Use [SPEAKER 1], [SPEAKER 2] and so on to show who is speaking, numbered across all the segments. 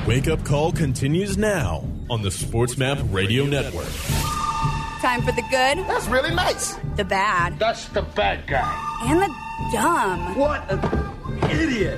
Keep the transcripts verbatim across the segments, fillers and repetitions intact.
[SPEAKER 1] Wake Up Call continues now on the SportsMap Radio Network.
[SPEAKER 2] Time for the good.
[SPEAKER 3] That's really nice.
[SPEAKER 2] The bad.
[SPEAKER 3] That's the bad guy.
[SPEAKER 2] And the dumb.
[SPEAKER 4] What an idiot.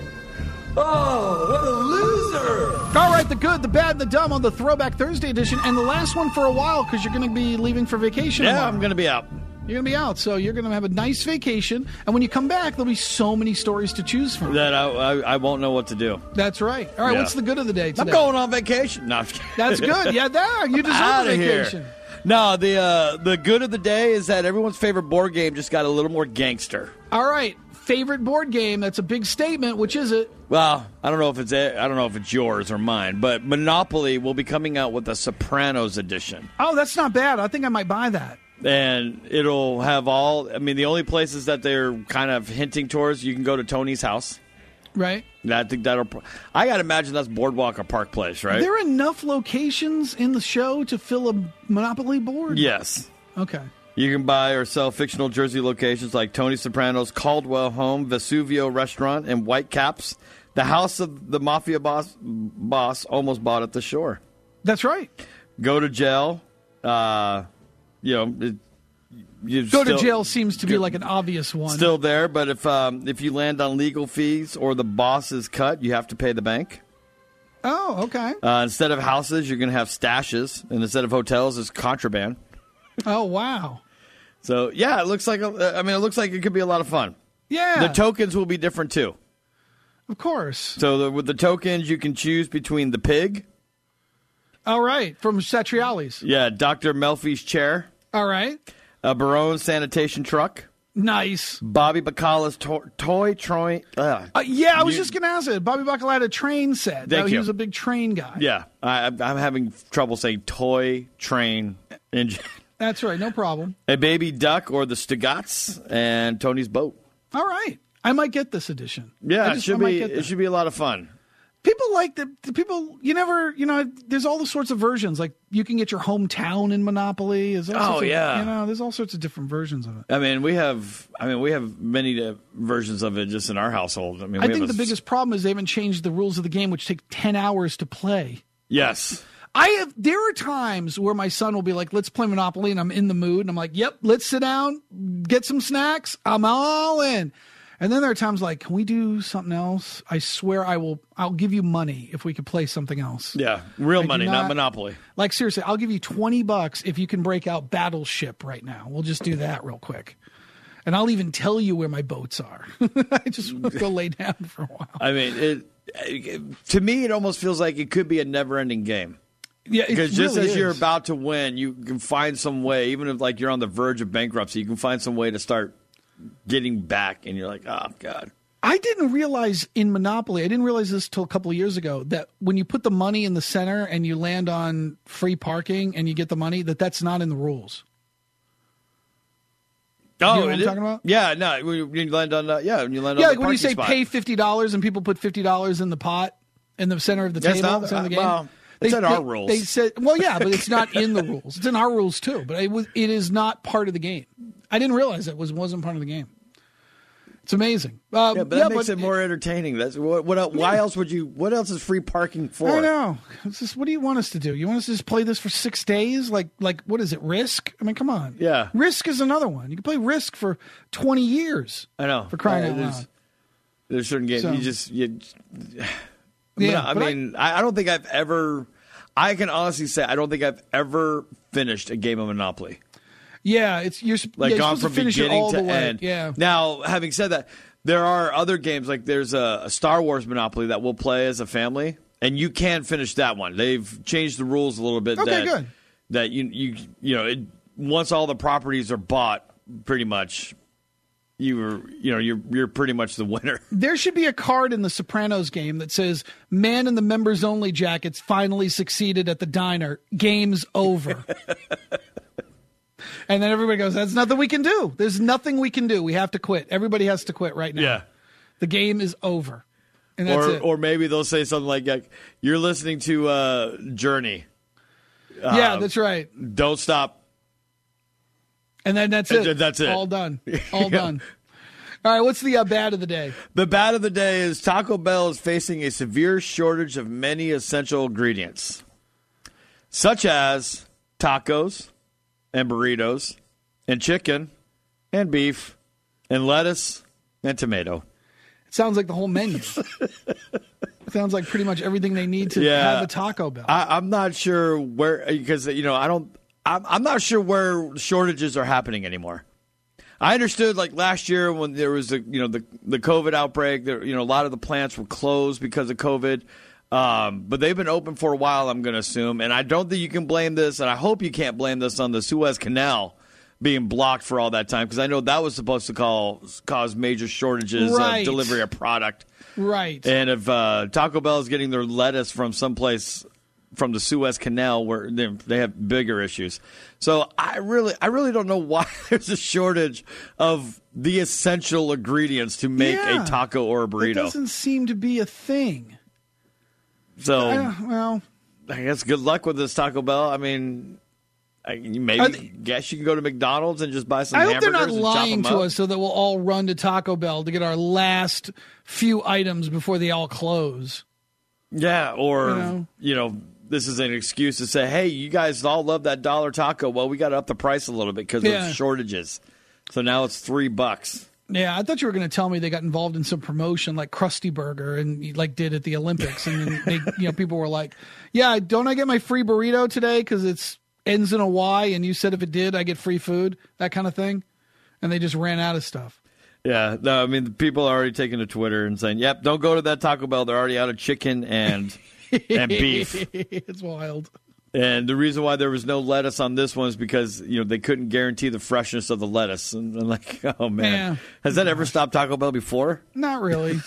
[SPEAKER 4] Oh, what a loser.
[SPEAKER 5] All right, the good, the bad, and the dumb on the Throwback Thursday edition. And the last one for a while because you're going to be leaving for vacation
[SPEAKER 6] Yeah,
[SPEAKER 5] tomorrow.
[SPEAKER 6] I'm going to be out.
[SPEAKER 5] You're going to be out, so you're going to have a nice vacation. And when you come back, there'll be so many stories to choose from.
[SPEAKER 6] That I, I, I won't know what to do.
[SPEAKER 5] That's right. All right,
[SPEAKER 6] Yeah.
[SPEAKER 5] what's the good of the day today?
[SPEAKER 6] I'm going on vacation. No, I'm just kidding.
[SPEAKER 5] That's good. Yeah, there. You deserve
[SPEAKER 6] Outta
[SPEAKER 5] a
[SPEAKER 6] here.
[SPEAKER 5] vacation.
[SPEAKER 6] No, the uh, the good of the day is that everyone's favorite board game just got a little more gangster.
[SPEAKER 5] All right, favorite board game. That's a big statement. Which is it?
[SPEAKER 6] Well, I don't know if it's it, I don't know if it's yours or mine, but Monopoly will be coming out with a Sopranos edition.
[SPEAKER 5] Oh, that's not bad. I think I might buy that.
[SPEAKER 6] And it'll have all, I mean, the only places that they're kind of hinting towards, you can go to Tony's house.
[SPEAKER 5] Right.
[SPEAKER 6] I think that'll, I got to imagine that's Boardwalk or Park Place, right?
[SPEAKER 5] Are there enough locations in the show to fill a Monopoly board?
[SPEAKER 6] Yes.
[SPEAKER 5] Okay.
[SPEAKER 6] You can buy or sell fictional Jersey locations like Tony Soprano's Caldwell home, Vesuvio restaurant, and Whitecaps. The house of the mafia boss boss almost bought at the shore.
[SPEAKER 5] That's right.
[SPEAKER 6] Go to jail. Uh, you know, it, you
[SPEAKER 5] Go
[SPEAKER 6] still,
[SPEAKER 5] to jail seems to be like an obvious one.
[SPEAKER 6] Still there, but if um, if you land on legal fees or the boss is cut, you have to pay the bank.
[SPEAKER 5] Oh, okay.
[SPEAKER 6] Uh, instead of houses, you're going to have stashes, and instead of hotels, it's contraband.
[SPEAKER 5] Oh, wow.
[SPEAKER 6] So yeah, it looks like a, I mean, it looks like it could be a lot of fun.
[SPEAKER 5] Yeah.
[SPEAKER 6] The tokens will be different too.
[SPEAKER 5] Of course.
[SPEAKER 6] So the, with the tokens, you can choose between the pig.
[SPEAKER 5] All right, from Satriali's.
[SPEAKER 6] Yeah, Doctor Melfi's chair.
[SPEAKER 5] All right.
[SPEAKER 6] A Barone sanitation truck.
[SPEAKER 5] Nice.
[SPEAKER 6] Bobby Bacala's to- toy Troy. Uh,
[SPEAKER 5] Uh, yeah, I was
[SPEAKER 6] you-
[SPEAKER 5] just going to ask it. Bobby Bacala had a train set.
[SPEAKER 6] Thank
[SPEAKER 5] Uh, he
[SPEAKER 6] you.
[SPEAKER 5] was a big train guy.
[SPEAKER 6] Yeah, I, I'm having trouble saying toy train engine.
[SPEAKER 5] That's right, no problem.
[SPEAKER 6] A baby duck or the Stigats and Tony's boat.
[SPEAKER 5] All right. I might get this edition.
[SPEAKER 6] Yeah,
[SPEAKER 5] I
[SPEAKER 6] it
[SPEAKER 5] just-
[SPEAKER 6] should
[SPEAKER 5] I might
[SPEAKER 6] be.
[SPEAKER 5] get
[SPEAKER 6] It
[SPEAKER 5] that.
[SPEAKER 6] should be a lot of fun.
[SPEAKER 5] People like the, the people, you never, you know, there's all the sorts of versions. Like, you can get your hometown in Monopoly. There's all
[SPEAKER 6] Oh,
[SPEAKER 5] sorts of-
[SPEAKER 6] yeah.
[SPEAKER 5] You know, there's all sorts of different versions of it.
[SPEAKER 6] I mean, we have. I mean, we have many uh, versions of it just in our household. I mean,
[SPEAKER 5] I
[SPEAKER 6] we
[SPEAKER 5] think
[SPEAKER 6] have
[SPEAKER 5] the
[SPEAKER 6] a,
[SPEAKER 5] biggest problem is they haven't changed the rules of the game, which take ten hours to play.
[SPEAKER 6] Yes.
[SPEAKER 5] I have. There are times where my son will be like, "Let's play Monopoly," and I'm in the mood, and I'm like, "Yep, let's sit down, get some snacks. I'm all in." And then there are times like, "Can we do something else?" I swear, I will. I'll give you money if we could play something else.
[SPEAKER 6] Yeah, real
[SPEAKER 5] I do
[SPEAKER 6] money, not,
[SPEAKER 5] not-
[SPEAKER 6] Monopoly.
[SPEAKER 5] Like seriously, I'll give you twenty bucks if you can break out Battleship right now. We'll just do that real quick, and I'll even tell you where my boats are. I just want to go lay down for a while.
[SPEAKER 6] I mean, it, it, to me, it almost feels like it could be a never-ending game.
[SPEAKER 5] Yeah, it
[SPEAKER 6] Because just
[SPEAKER 5] really
[SPEAKER 6] as you're
[SPEAKER 5] is.
[SPEAKER 6] about to win, you can find some way, even if like you're on the verge of bankruptcy, you can find some way to start getting back, and you're like, oh god.
[SPEAKER 5] I didn't realize in Monopoly, I didn't realize this till a couple of years ago, that when you put the money in the center and you land on free parking and you get the money, that that's not in the rules.
[SPEAKER 6] Oh,
[SPEAKER 5] you know what
[SPEAKER 6] it
[SPEAKER 5] I'm
[SPEAKER 6] is?
[SPEAKER 5] talking about?
[SPEAKER 6] Yeah, no, when you when you land on, uh, yeah, when you land
[SPEAKER 5] Yeah,
[SPEAKER 6] on
[SPEAKER 5] like
[SPEAKER 6] the
[SPEAKER 5] when you
[SPEAKER 6] parking
[SPEAKER 5] say
[SPEAKER 6] spot.
[SPEAKER 5] pay fifty dollars and people put fifty dollars in the pot in the center of the
[SPEAKER 6] That's
[SPEAKER 5] table,
[SPEAKER 6] not-
[SPEAKER 5] center of the
[SPEAKER 6] uh,
[SPEAKER 5] game.
[SPEAKER 6] well, it's in our rules.
[SPEAKER 5] They said, well, yeah, but it's not in the rules. It's in our rules too, but it was, it is not part of the game. I didn't realize it was wasn't part of the game. It's amazing. Um,
[SPEAKER 6] Yeah, but that makes it more entertaining. That's what. What else, why else would you? What else is free parking for?
[SPEAKER 5] I know. It's just, what do you want us to do? You want us to just play this for six days? Like, like what is it? Risk? I mean, come on.
[SPEAKER 6] Yeah.
[SPEAKER 5] Risk is another one. You can play Risk for twenty years.
[SPEAKER 6] I know.
[SPEAKER 5] For crying
[SPEAKER 6] Uh,
[SPEAKER 5] out
[SPEAKER 6] there's,
[SPEAKER 5] loud.
[SPEAKER 6] There's certain games
[SPEAKER 5] So-
[SPEAKER 6] you just you.
[SPEAKER 5] Yeah,
[SPEAKER 6] I
[SPEAKER 5] but I-
[SPEAKER 6] mean, I, I don't think I've ever. I can honestly say I don't think I've ever finished a game of Monopoly.
[SPEAKER 5] Yeah, it's you're
[SPEAKER 6] Like
[SPEAKER 5] yeah, you're
[SPEAKER 6] gone
[SPEAKER 5] supposed
[SPEAKER 6] from
[SPEAKER 5] to finish it
[SPEAKER 6] beginning
[SPEAKER 5] all
[SPEAKER 6] to
[SPEAKER 5] the way.
[SPEAKER 6] end.
[SPEAKER 5] Yeah.
[SPEAKER 6] Now, having said that, there are other games like there's a, a Star Wars Monopoly that we'll play as a family, and you can finish that one. They've changed the rules a little bit.
[SPEAKER 5] Okay,
[SPEAKER 6] that,
[SPEAKER 5] good.
[SPEAKER 6] That you you you know it, once all the properties are bought, pretty much you were you know you're you're pretty much the winner.
[SPEAKER 5] There should be a card in the Sopranos game that says "Man in the members only jackets finally succeeded at the diner. Game's over." And then everybody goes, "That's nothing we can do. There's nothing we can do. We have to quit. Everybody has to quit right now.
[SPEAKER 6] Yeah.
[SPEAKER 5] The game is over." And that's
[SPEAKER 6] or
[SPEAKER 5] it.
[SPEAKER 6] or maybe they'll say something like, like "You're listening to uh, Journey.
[SPEAKER 5] yeah,
[SPEAKER 6] uh,
[SPEAKER 5] that's right.
[SPEAKER 6] Don't stop."
[SPEAKER 5] And then that's
[SPEAKER 6] And
[SPEAKER 5] it.
[SPEAKER 6] that's it.
[SPEAKER 5] All done. All
[SPEAKER 6] Yeah.
[SPEAKER 5] done. All right, what's the uh, bad of the day?
[SPEAKER 6] The bad of the day is Taco Bell is facing a severe shortage of many essential ingredients, such as tacos and burritos and chicken and beef and lettuce and tomato.
[SPEAKER 5] It sounds like the whole menu. Sounds like pretty much everything they need to
[SPEAKER 6] Yeah.
[SPEAKER 5] have a Taco Bell.
[SPEAKER 6] I, I'm not sure where, because, you know, I don't, I'm, I'm not sure where shortages are happening anymore. I understood, like, last year when there was, a, you know, the, the COVID outbreak, there, you know, a lot of the plants were closed because of COVID. Um, but they've been open for a while, I'm going to assume. And I don't think you can blame this, and I hope you can't blame this on the Suez Canal being blocked for all that time, because I know that was supposed to cause, cause major shortages
[SPEAKER 5] Right.
[SPEAKER 6] of delivery of product.
[SPEAKER 5] Right.
[SPEAKER 6] And if uh, Taco Bell is getting their lettuce from someplace from the Suez Canal, where they, they have bigger issues, so I really, I really don't know why there's a shortage of the essential ingredients to make
[SPEAKER 5] Yeah.
[SPEAKER 6] a taco or a
[SPEAKER 5] It
[SPEAKER 6] burrito.
[SPEAKER 5] doesn't seem to be a thing.
[SPEAKER 6] So
[SPEAKER 5] I, well,
[SPEAKER 6] I guess good luck with this Taco Bell. I mean, I, you maybe
[SPEAKER 5] Are they-
[SPEAKER 6] guess you can go to McDonald's and just buy some
[SPEAKER 5] I hope
[SPEAKER 6] hamburgers
[SPEAKER 5] they're not
[SPEAKER 6] and
[SPEAKER 5] lying
[SPEAKER 6] chop
[SPEAKER 5] to
[SPEAKER 6] them up.
[SPEAKER 5] us so that we'll all run to Taco Bell to get our last few items before they all close.
[SPEAKER 6] Yeah, or
[SPEAKER 5] You know?
[SPEAKER 6] you know, this is an excuse to say, hey, you guys all love that dollar taco. Well, we got to up the price a little bit because
[SPEAKER 5] Yeah.
[SPEAKER 6] of shortages. So now it's three bucks.
[SPEAKER 5] Yeah, I thought you were going to tell me they got involved in some promotion like Krusty Burger and like did at the Olympics, and then they, you know, people were like, "Yeah, don't I get my free burrito today because it's ends in a Y?" And you said if it did, I get free food, that kind of thing. And they just ran out of stuff.
[SPEAKER 6] Yeah, no, I mean, the people are already taking to Twitter and saying, "Yep, don't go to that Taco Bell. They're already out of chicken and and beef."
[SPEAKER 5] It's wild.
[SPEAKER 6] And the reason why there was no lettuce on this one is because, you know, they couldn't guarantee the freshness of the lettuce. And I'm like, oh, man.
[SPEAKER 5] Yeah.
[SPEAKER 6] Has that ever stopped Taco Bell before?
[SPEAKER 5] Not really.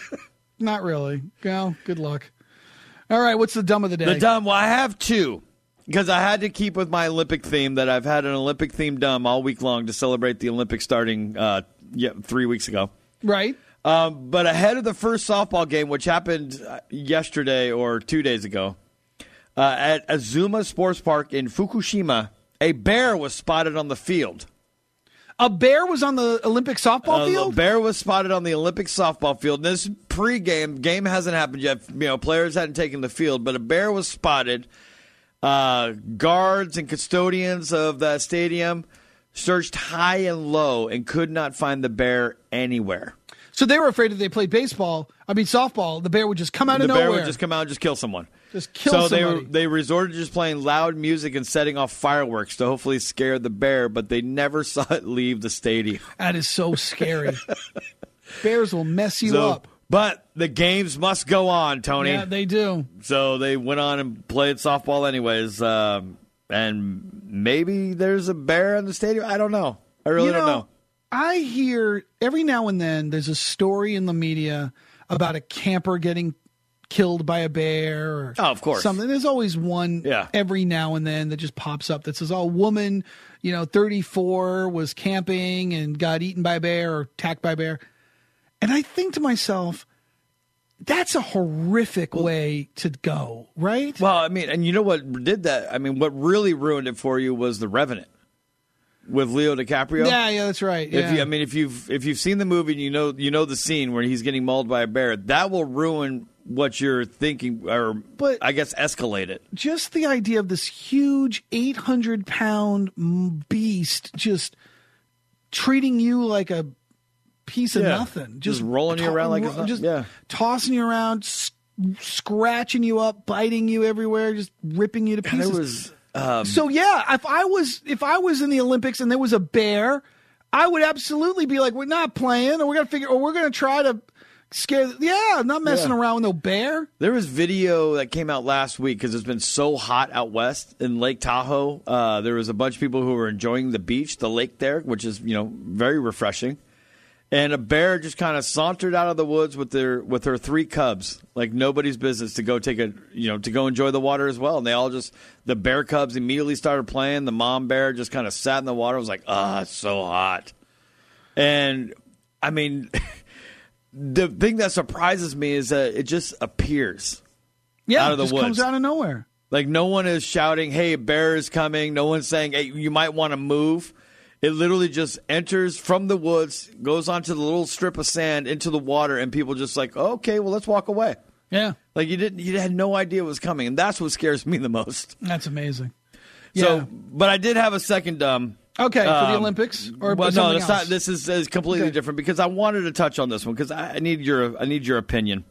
[SPEAKER 5] Not really. Well, good luck. All right, what's the dumb of the day?
[SPEAKER 6] The dumb, well, I have two. Because I had to keep with my Olympic theme that I've had an Olympic themed dumb all week long to celebrate the Olympics starting uh, yeah, three weeks ago.
[SPEAKER 5] Right.
[SPEAKER 6] Um, but ahead of the first softball game, which happened yesterday or two days ago, uh, at Azuma Sports Park in Fukushima, a bear was spotted on the field.
[SPEAKER 5] A bear was on the Olympic softball
[SPEAKER 6] Uh,
[SPEAKER 5] field?
[SPEAKER 6] A bear was spotted on the Olympic softball field. This pregame game hasn't happened yet. You know, players hadn't taken the field, but a bear was spotted. Uh, guards and custodians of that stadium searched high and low and could not find the bear anywhere.
[SPEAKER 5] So they were afraid if they played baseball, I mean softball, the bear would just come out
[SPEAKER 6] The
[SPEAKER 5] of nowhere.
[SPEAKER 6] bear would just come out and just kill someone.
[SPEAKER 5] Just kill
[SPEAKER 6] so
[SPEAKER 5] somebody.
[SPEAKER 6] they they resorted to just playing loud music and setting off fireworks to hopefully scare the bear, but they never saw it leave the stadium.
[SPEAKER 5] That is so scary. Bears will mess you
[SPEAKER 6] So,
[SPEAKER 5] up.
[SPEAKER 6] but the games must go on, Tony.
[SPEAKER 5] Yeah, they do.
[SPEAKER 6] So they went on and played softball anyways. Um, and maybe there's a bear in the stadium. I don't know. I really
[SPEAKER 5] You
[SPEAKER 6] don't know.
[SPEAKER 5] I hear every now and then there's a story in the media about a camper getting killed by a bear or
[SPEAKER 6] Oh, of course.
[SPEAKER 5] something. There's always one
[SPEAKER 6] Yeah.
[SPEAKER 5] every now and then that just pops up that says, oh, a woman, you know, thirty-four was camping and got eaten by a bear or attacked by a bear. And I think to myself, that's a horrific way to go, right?
[SPEAKER 6] Well, I mean, and you know what did that? I mean, what really ruined it for you was The Revenant with Leo DiCaprio.
[SPEAKER 5] yeah, yeah, that's right.
[SPEAKER 6] If
[SPEAKER 5] Yeah.
[SPEAKER 6] you, I mean, if you've if you've seen the movie and you know you know the scene where he's getting mauled by a bear, that will ruin what you're thinking, or
[SPEAKER 5] But-
[SPEAKER 6] I guess escalate it.
[SPEAKER 5] Just the idea of this huge eight hundred pound beast just treating you like a piece of
[SPEAKER 6] Yeah.
[SPEAKER 5] nothing.
[SPEAKER 6] Just rolling you around like it's not-
[SPEAKER 5] just
[SPEAKER 6] yeah.
[SPEAKER 5] tossing you around, s- scratching you up, biting you everywhere, just ripping you to
[SPEAKER 6] And
[SPEAKER 5] pieces.
[SPEAKER 6] it was um,
[SPEAKER 5] So yeah, if I was if I was in the Olympics and there was a bear, I would absolutely be like, we're not playing, or we're gonna figure, or we're gonna try to scare. Yeah, I'm not messing
[SPEAKER 6] Yeah.
[SPEAKER 5] around with no bear.
[SPEAKER 6] There was video that came out last week because it's been so hot out west in Lake Tahoe. Uh, there was a bunch of people who were enjoying the beach, the lake there, which is, you know, very refreshing. And a bear just kind of sauntered out of the woods with their with her three cubs, like nobody's business, to go take a you know to go enjoy the water as well. And they all just the bear cubs immediately started playing. The mom bear just kind of sat in the water. Was like, ah, oh, it's so hot. And I mean, the thing that surprises me is that it just appears.
[SPEAKER 5] Yeah,
[SPEAKER 6] Out of the
[SPEAKER 5] it just
[SPEAKER 6] woods.
[SPEAKER 5] comes out of nowhere.
[SPEAKER 6] Like no one is shouting, "Hey, bear is coming!" No one's saying, "Hey, you might want to move." It literally just enters from the woods, goes onto the little strip of sand into the water, and people just like, oh, okay, well, let's walk away.
[SPEAKER 5] Yeah.
[SPEAKER 6] Like you didn't, you had no idea it was coming, and that's what scares me the most.
[SPEAKER 5] That's amazing.
[SPEAKER 6] So,
[SPEAKER 5] Yeah.
[SPEAKER 6] but I did have a second. Um,
[SPEAKER 5] Okay, for the
[SPEAKER 6] um,
[SPEAKER 5] Olympics or
[SPEAKER 6] well, no,
[SPEAKER 5] something
[SPEAKER 6] it's
[SPEAKER 5] else?
[SPEAKER 6] not. This is, is completely
[SPEAKER 5] Okay.
[SPEAKER 6] different because I wanted to touch on this one because I, I need your I need your opinion.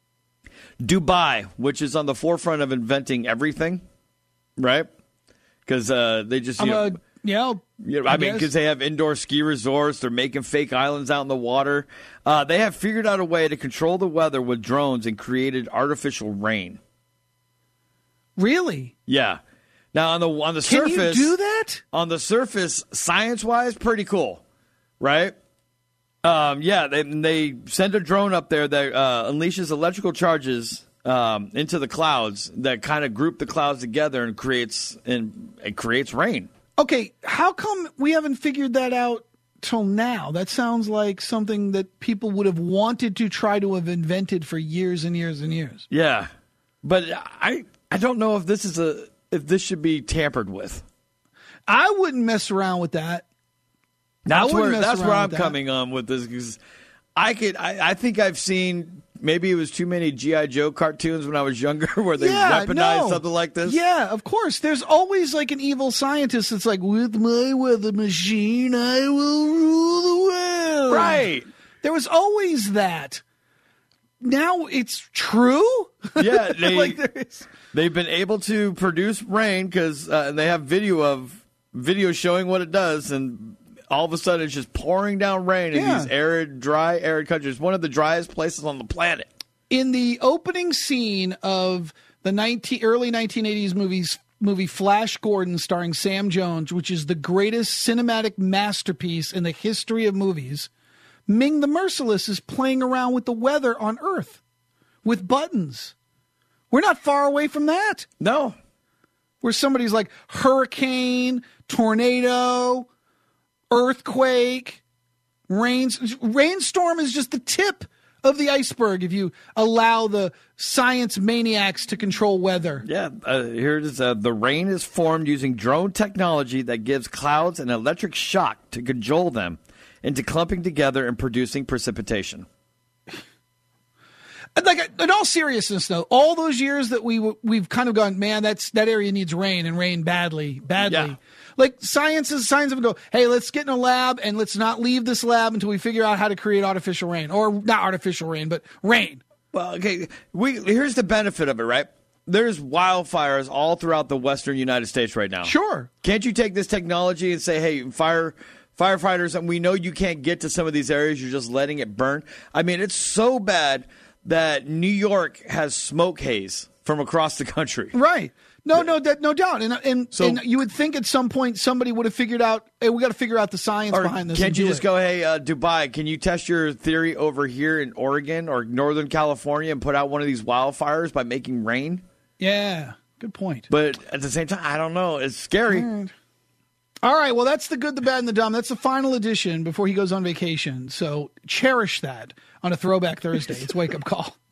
[SPEAKER 6] Dubai, which is on the forefront of inventing everything, right? Because uh, they just you
[SPEAKER 5] I'm
[SPEAKER 6] know,
[SPEAKER 5] a, yeah,
[SPEAKER 6] you know, I,
[SPEAKER 5] I
[SPEAKER 6] mean,
[SPEAKER 5] guess.
[SPEAKER 6] because they have indoor ski resorts, they're making fake islands out in the water. Uh, they have figured out a way to control the weather with drones and created artificial rain.
[SPEAKER 5] Really?
[SPEAKER 6] Yeah. Now on the on the
[SPEAKER 5] Can
[SPEAKER 6] surface,
[SPEAKER 5] you do that?
[SPEAKER 6] on the surface, science wise, pretty cool, right? Um, yeah, they they send a drone up there that uh, unleashes electrical charges um, into the clouds that kind of group the clouds together and creates and it creates rain.
[SPEAKER 5] Okay, how come we haven't figured that out till now? That sounds like something that people would have wanted to try to have invented for years and years and years.
[SPEAKER 6] Yeah, but I I don't know if this is a if this should be tampered with.
[SPEAKER 5] I wouldn't mess around with that.
[SPEAKER 6] That's
[SPEAKER 5] wouldn't
[SPEAKER 6] where
[SPEAKER 5] mess
[SPEAKER 6] that's where
[SPEAKER 5] around
[SPEAKER 6] I'm
[SPEAKER 5] with that.
[SPEAKER 6] coming on with this because I could I, I think I've seen maybe it was too many G I. Joe cartoons when I was younger where they
[SPEAKER 5] Yeah,
[SPEAKER 6] weaponized
[SPEAKER 5] no.
[SPEAKER 6] something like this.
[SPEAKER 5] Yeah, of course. There's always like an evil scientist that's like, with my weather machine, I will rule the world.
[SPEAKER 6] Right.
[SPEAKER 5] There was always that. Now it's true?
[SPEAKER 6] Yeah, they,
[SPEAKER 5] Like there is.
[SPEAKER 6] they've been able to produce rain because uh, they have video of video showing what it does, and all of a sudden it's just pouring down rain in
[SPEAKER 5] Yeah.
[SPEAKER 6] these arid, dry, arid countries. One of the driest places on the planet.
[SPEAKER 5] In the opening scene of the nineteen, early nineteen eighties movies, movie Flash Gordon starring Sam Jones, which is the greatest cinematic masterpiece in the history of movies, Ming the Merciless is playing around with the weather on Earth with buttons. We're not far away from that.
[SPEAKER 6] No.
[SPEAKER 5] Where somebody's like hurricane, tornado, earthquake, rains. Rainstorm is just the tip of the iceberg if you allow the science maniacs to control weather.
[SPEAKER 6] Yeah, uh, here it is. Uh, the rain is formed using drone technology that gives clouds an electric shock to cajole them into clumping together and producing precipitation.
[SPEAKER 5] Like, in all seriousness, though, all those years that we we've kind of gone, man, that's that area needs rain and rain badly, badly.
[SPEAKER 6] Yeah.
[SPEAKER 5] Like science is science of go, hey, let's get in a lab and let's not leave this lab until we figure out how to create artificial rain, or not artificial rain, but rain.
[SPEAKER 6] Well, okay, we here's the benefit of it, right? There's wildfires all throughout the western United States right now.
[SPEAKER 5] Sure.
[SPEAKER 6] Can't you take this technology and say, hey, fire firefighters, and we know you can't get to some of these areas, you're just letting it burn? I mean, it's so bad that New York has smoke haze from across the country.
[SPEAKER 5] Right. No, no, that, no doubt. And, and,
[SPEAKER 6] So-
[SPEAKER 5] and you would think at some point somebody would have figured out, hey, we got to figure out the science
[SPEAKER 6] Or
[SPEAKER 5] behind this.
[SPEAKER 6] can't
[SPEAKER 5] and
[SPEAKER 6] you
[SPEAKER 5] do
[SPEAKER 6] just
[SPEAKER 5] it.
[SPEAKER 6] go, hey, uh, Dubai, can you test your theory over here in Oregon or Northern California and put out one of these wildfires by making rain?
[SPEAKER 5] Yeah, good point.
[SPEAKER 6] But at the same time, I don't know. It's scary.
[SPEAKER 5] All right, well, that's the good, the bad, and the dumb. That's the final edition before he goes on vacation. So cherish that on a Throwback Thursday. It's Wake Up Call.